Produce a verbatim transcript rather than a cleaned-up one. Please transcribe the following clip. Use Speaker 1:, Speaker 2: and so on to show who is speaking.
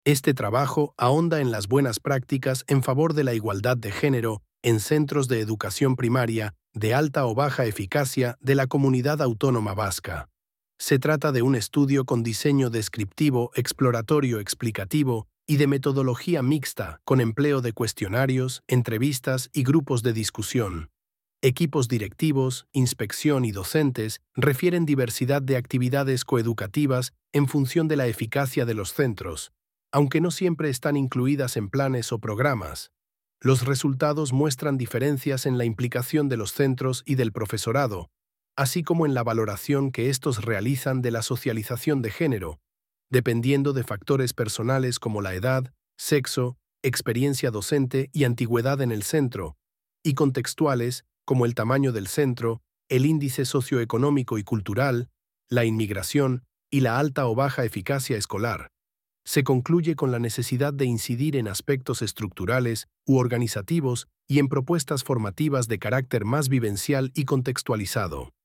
Speaker 1: Este trabajo ahonda en las buenas prácticas en favor de la igualdad de género en centros de educación primaria de alta o baja eficacia de la Comunidad Autónoma Vasca. Se trata de un estudio con diseño descriptivo, exploratorio, explicativo y de metodología mixta con empleo de cuestionarios, entrevistas y grupos de discusión. Equipos directivos, inspección y docentes refieren diversidad de actividades coeducativas en función de la eficacia de los centros, aunque no siempre están incluidas en planes o programas. Los resultados muestran diferencias en la implicación de los centros y del profesorado, así como en la valoración que estos realizan de la socialización de género, dependiendo de factores personales como la edad, sexo, experiencia docente y antigüedad en el centro, y contextuales como el tamaño del centro, el índice socioeconómico y cultural, la inmigración y la alta o baja eficacia escolar. Se concluye con la necesidad de incidir en aspectos estructurales u organizativos y en propuestas formativas de carácter más vivencial y contextualizado.